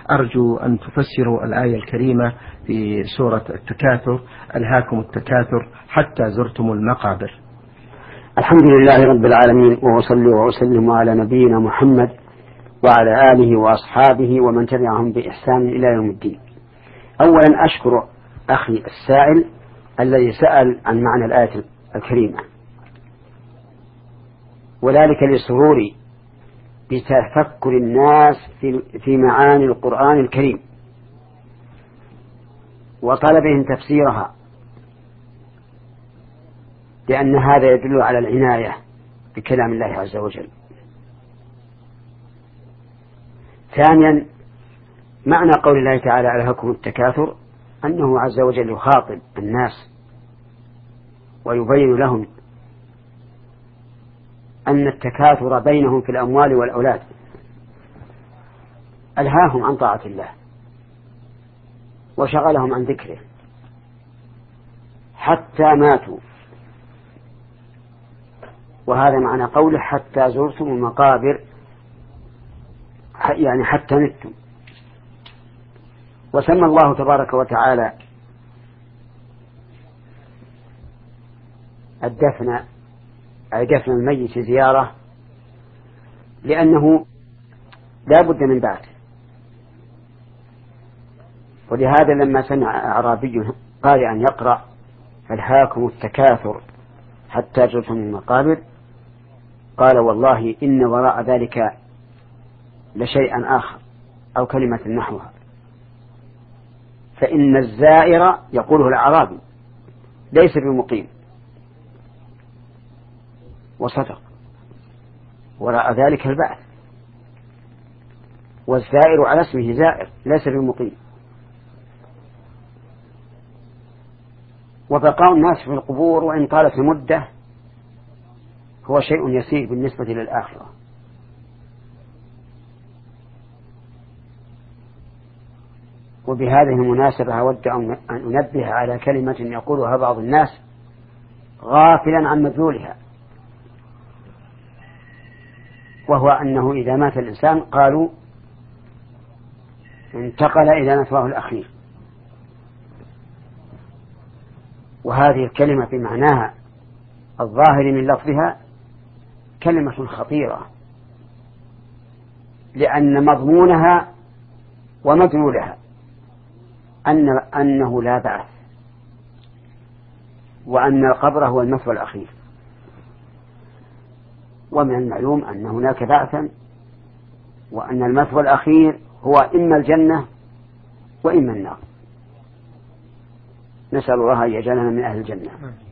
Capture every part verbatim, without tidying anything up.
أرجو أن تفسروا الآية الكريمة في سورة التكاثر: ألهاكم التكاثر حتى زرتم المقابر. الحمد لله رب العالمين، وأصلي وأسلم على نبينا محمد وعلى آله وأصحابه ومن تبعهم بإحسان إلى يوم الدين. أولا أشكر أخي السائل الذي سأل عن معنى الآية الكريمة، وذلك لسروري بتفكر الناس في, في معاني القرآن الكريم وطلبهم تفسيرها، لأن هذا يدل على العناية بكلام الله عز وجل. ثانيا، معنى قول الله تعالى ألهاكم التكاثر أنه عز وجل يخاطب الناس ويبين لهم أن التكاثر بينهم في الأموال والأولاد ألهاهم عن طاعة الله وشغلهم عن ذكره حتى ماتوا، وهذا معنى قوله حتى زرتم المقابر، يعني حتى متم. وسمى الله تبارك وتعالى الدفن أي دفن الميت زيارة لأنه لا بد من بعث. ولهذا لما سمع أعرابي قارئا يقرأ ألهاكم التكاثر حتى زرتم المقابر قال والله إن وراء ذلك لشيئا آخر أو كلمة نحوها، فإن الزائر يقوله الأعرابي ليس بمقيم، وصدق، وراء ذلك البعث، والزائر على اسمه زائر ليس بمقيم. وبقاء الناس في القبور وإن طالت المدة هو شيء يسير بالنسبة للآخرة. وبهذه المناسبة أود أن أنبه على كلمة يقولها بعض الناس غافلا عن مدلولها، وهو أنه إذا مات الإنسان قالوا انتقل إلى مثواه الأخير، وهذه الكلمة بمعناها الظاهر من لفظها كلمة خطيرة، لأن مضمونها ومدلولها أن أنه لا بعث، وأن القبر هو المثوى الأخير. ومن المعلوم أن هناك بعثا، وأن المثوى الأخير هو إما الجنة وإما النار. نسأل الله أن يجعلنا من أهل الجنة.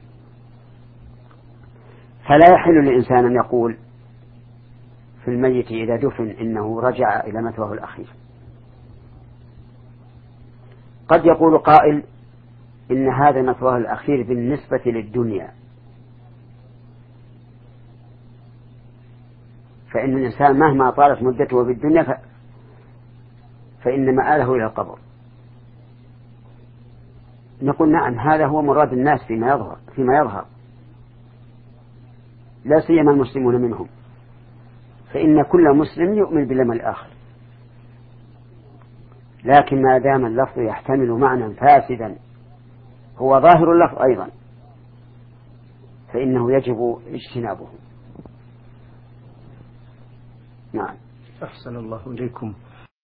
فلا يحل للإنسان أن يقول في الميت إذا دفن إنه رجع إلى مثواه الأخير. قد يقول قائل إن هذا مثواه الأخير بالنسبة للدنيا، فإن الإنسان مهما طالت مدته بالدنيا ف... فإن مآله إلى القبر. نقول نعم، هذا هو مراد الناس فيما يظهر فيما يظهر لا سيما المسلمون منهم، فإن كل مسلم يؤمن باليوم الآخر، لكن ما دام اللفظ يحتمل معنى فاسدا هو ظاهر اللفظ أيضا فإنه يجب اجتنابه. نعم. أحسن الله إليكم.